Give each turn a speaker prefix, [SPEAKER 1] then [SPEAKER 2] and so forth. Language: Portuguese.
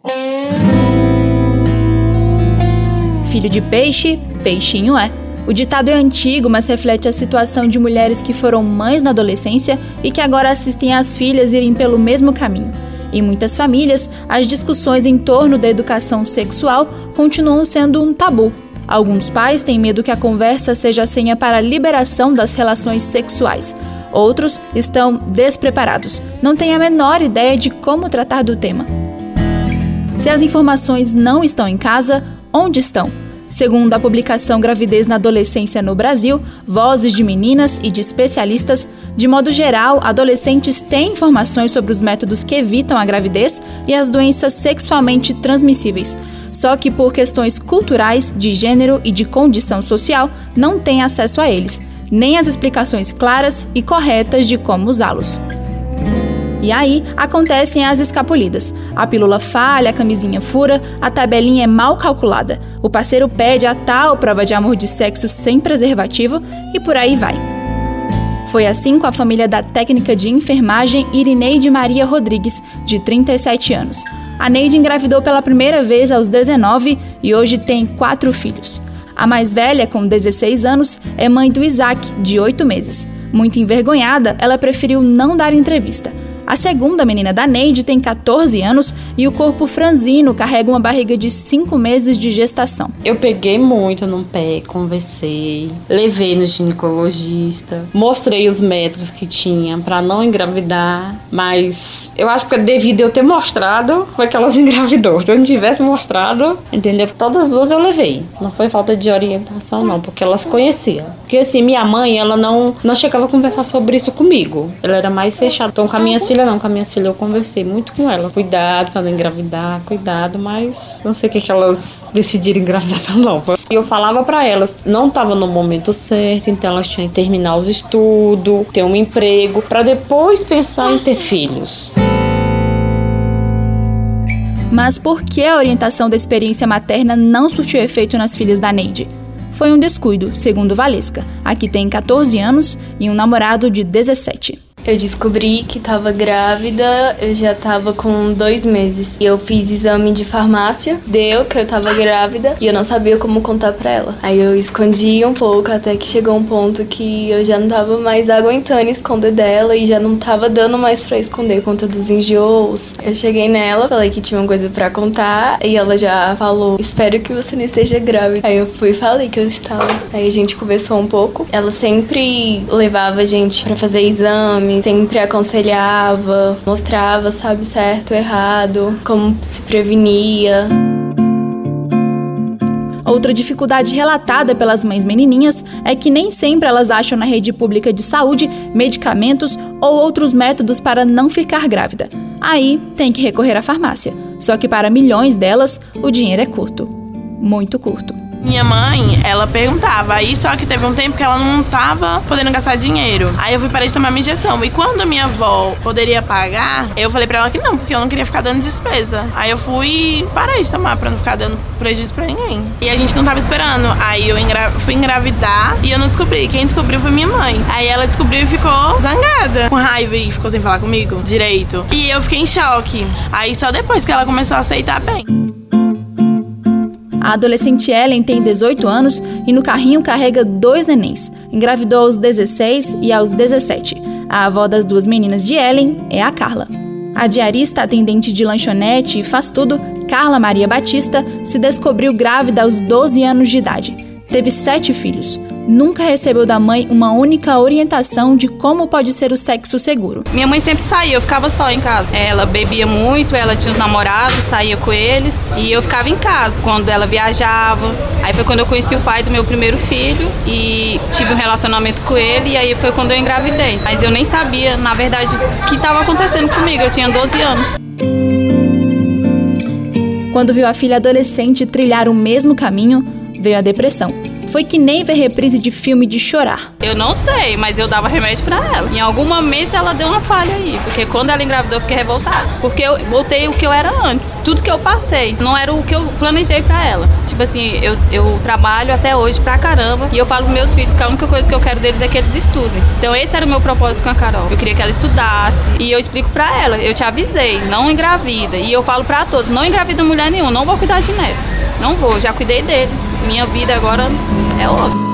[SPEAKER 1] Filho de peixe, peixinho é. O ditado é antigo, mas reflete a situação de mulheres que foram mães na adolescência e que agora assistem às filhas irem pelo mesmo caminho. Em muitas famílias, as discussões em torno da educação sexual continuam sendo um tabu. Alguns pais têm medo que a conversa seja a senha para a liberação das relações sexuais. Outros estão despreparados, não têm a menor ideia de como tratar do tema. Se as informações não estão em casa, onde estão? Segundo a publicação Gravidez na Adolescência no Brasil, Vozes de Meninas e de Especialistas, de modo geral, adolescentes têm informações sobre os métodos que evitam a gravidez e as doenças sexualmente transmissíveis. Só que por questões culturais, de gênero e de condição social, não têm acesso a eles, nem as explicações claras e corretas de como usá-los. E aí, acontecem as escapulidas. A pílula falha, a camisinha fura, a tabelinha é mal calculada, o parceiro pede a tal prova de amor de sexo sem preservativo e por aí vai. Foi assim com a família da técnica de enfermagem Irineide Maria Rodrigues, de 37 anos. A Neide engravidou pela primeira vez aos 19 e hoje tem 4 filhos. A mais velha, com 16 anos, é mãe do Isaac, de 8 meses. Muito envergonhada, ela preferiu não dar entrevista. A segunda menina da Neide tem 14 anos e o corpo franzino carrega uma barriga de 5 meses de gestação.
[SPEAKER 2] Eu peguei muito no pé, conversei, levei no ginecologista, mostrei os métodos que tinha para não engravidar, mas eu acho que devido eu ter mostrado, foi que elas engravidou. Se eu não tivesse mostrado, entendeu? Todas as duas eu levei. Não foi falta de orientação não, porque elas conheciam. Porque assim, minha mãe, ela não chegava a conversar sobre isso comigo. Ela era mais fechada. Então com as minhas filhas eu conversei muito com ela. Cuidado pra não engravidar, cuidado, mas não sei o que elas decidiram engravidar não. E eu falava pra elas, não tava no momento certo, então elas tinham que terminar os estudos, ter um emprego, pra depois pensar em ter filhos.
[SPEAKER 1] Mas por que a orientação da experiência materna não surtiu efeito nas filhas da Neide? Foi um descuido, segundo Valesca, a que tem 14 anos e um namorado de 17.
[SPEAKER 3] Eu descobri que estava grávida, eu já estava com 2 meses. E eu fiz exame de farmácia, deu que eu estava grávida e eu não sabia como contar pra ela. Aí eu escondi um pouco até que chegou um ponto que eu já não estava mais aguentando esconder dela e já não estava dando mais pra esconder conta dos enjoos. Eu cheguei nela, falei que tinha uma coisa pra contar e ela já falou, espero que você não esteja grávida. Aí eu fui e falei que eu estava. Aí a gente conversou um pouco. Ela sempre levava a gente pra fazer exame, sempre aconselhava, mostrava, sabe, certo, errado, como se prevenia.
[SPEAKER 1] Outra dificuldade relatada pelas mães menininhas é que nem sempre elas acham na rede pública de saúde medicamentos ou outros métodos para não ficar grávida. Aí tem que recorrer à farmácia. Só que para milhões delas, o dinheiro é curto. Muito curto.
[SPEAKER 4] Minha mãe, ela perguntava, aí só que teve um tempo que ela não tava podendo gastar dinheiro. Aí eu fui parar de tomar minha injeção. E quando a minha avó poderia pagar, eu falei pra ela que não, porque eu não queria ficar dando despesa. Aí eu fui e parei de tomar pra não ficar dando prejuízo pra ninguém. E a gente não tava esperando. Aí eu fui engravidar e eu não descobri. Quem descobriu foi minha mãe. Aí ela descobriu e ficou zangada, com raiva e ficou sem falar comigo direito. E eu fiquei em choque. Aí só depois que ela começou a aceitar bem.
[SPEAKER 1] A adolescente Ellen tem 18 anos e no carrinho carrega 2 nenéns. Engravidou aos 16 e aos 17. A avó das 2 meninas de Ellen é a Carla. A diarista, atendente de lanchonete e faz tudo, Carla Maria Batista, se descobriu grávida aos 12 anos de idade. Teve 7 filhos. Nunca recebeu da mãe uma única orientação de como pode ser o sexo seguro.
[SPEAKER 5] Minha mãe sempre saía, eu ficava só em casa. Ela bebia muito, ela tinha os namorados, saía com eles e eu ficava em casa quando ela viajava. Aí foi quando eu conheci o pai do meu primeiro filho e tive um relacionamento com ele e aí foi quando eu engravidei. Mas eu nem sabia, na verdade, o que estava acontecendo comigo, eu tinha 12 anos.
[SPEAKER 1] Quando viu a filha adolescente trilhar o mesmo caminho, veio a depressão. foi que nem ver reprise de filme de chorar.
[SPEAKER 5] Eu não sei, mas eu dava remédio pra ela. Em algum momento ela deu uma falha aí, porque quando ela engravidou eu fiquei revoltada. Porque eu voltei o que eu era antes. Tudo que eu passei não era o que eu planejei pra ela. Tipo assim, eu trabalho até hoje pra caramba e eu falo pros meus filhos que a única coisa que eu quero deles é que eles estudem. Então esse era o meu propósito com a Carol. Eu queria que ela estudasse e eu explico pra ela, eu te avisei, não engravida. E eu falo pra todos, não engravida mulher nenhuma, não vou cuidar de neto. Não vou, já cuidei deles. Minha vida agora é outra.